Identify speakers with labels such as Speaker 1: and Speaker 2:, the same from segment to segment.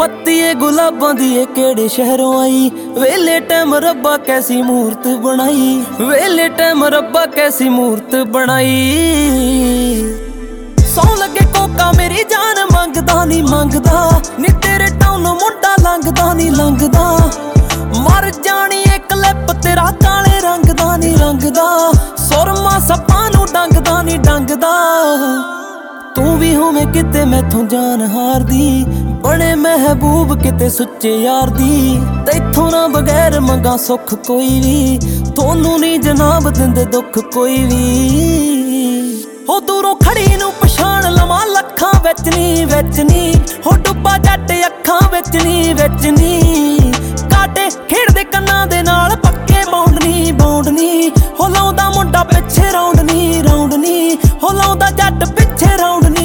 Speaker 1: पत्ती गुलाबां दी केड़े शहरों आई, वेले टाइम रब्बा कैसी मूर्त बनाई, वेले टाइम रब्बा कैसी मूर्त बनाई। सौ लगे कोका मेरी जान मंगदा नी मंगदा, नी तेरे टाउन मुंडा लंघदा नी लंघदा। मर जानी एक लिप तेरा काले रंग दा नी रंगदा, सुरमा सप्पां नूं डंगदा नी डंगदा। तू भी होवे किते मैथों जान हार दी, बने महबूब किते सुच्चे यार दी। तैथों ना बगैर मंगा सुख कोई भी, थोनू नी जनाब दिंदे दुख कोई भी। हो दूरों खड़ी नू पछाण लवां लखां विच नी, हो डुब्बा जट अखां विच नी। काटे खेड़दे कन्नां दे नाल पक्के बौंडनी, हो लाउंदा मुंडा पिछे राउंड नी, हो लाउंदा जट पिछे राउंड नी।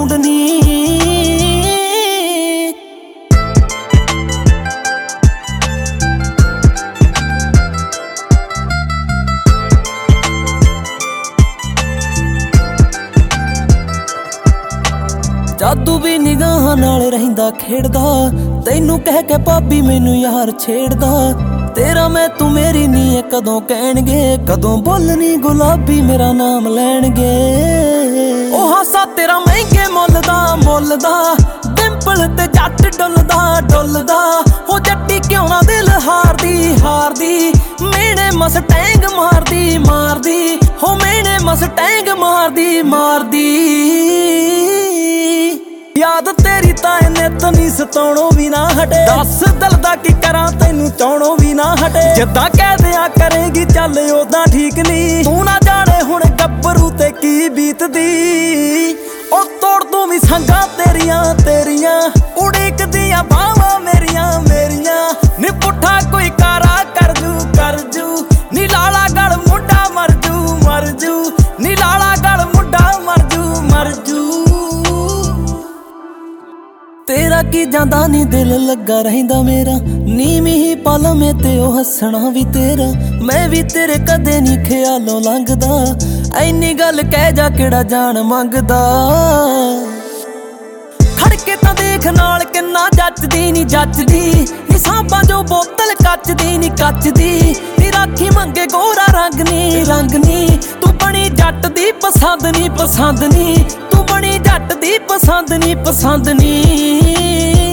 Speaker 1: जादू भी निगाहां नाल रहिंदा खेड़दा, तैनू कह के भाभी मैनू यार छेड़दा। तेरा मैं तू मेरी नी है कदों कहणगे, कदों बोलनी गुलाबी मेरा नाम लैणगे। ओ हासा तेरा महंगे मुੱਲ दा, डिंपल ते जट डुलदा। हो जट्टी क्यों ना दिल हारदी, मेने मसटैंग मारदी, हो मेने मसटैंग मारदी। याद तेरी ताए नित नी सताउणों भी ना हटे, दस दिल दा की करां तैनू चाहणों भी ना हटे। जिद्दां कह दियां करेगी चल उदां ठीक नी, तू ना जाने हुण गब्बरू ते की बीतदी। ओ तोड़ तू भी संगां तेरियां, उड़ीकदियां बावां मेरियां। नी पुट्ठा कोई कारा कर जू, नी लाला गल मुंडा मर जू, नी लाला गल मुंडा मर जू। तेरा की जांदा नी दिल लगा रहिंदा मेरा, नीवी ही पल में ते ओ हसना भी तेरा। मैं भी तेरे कदे नी ख्यालों लंघदा, ऐनी गल कह जा केड़ा जान मंगदा। खड़के तां देख नाल किन्ना जचदी, नी सांपां जो बोतल कचदी नी राखी मंगे गोरा रंग नी। तू बनी जट दी पसंद नी, तू बनी जट दी पसंद नी।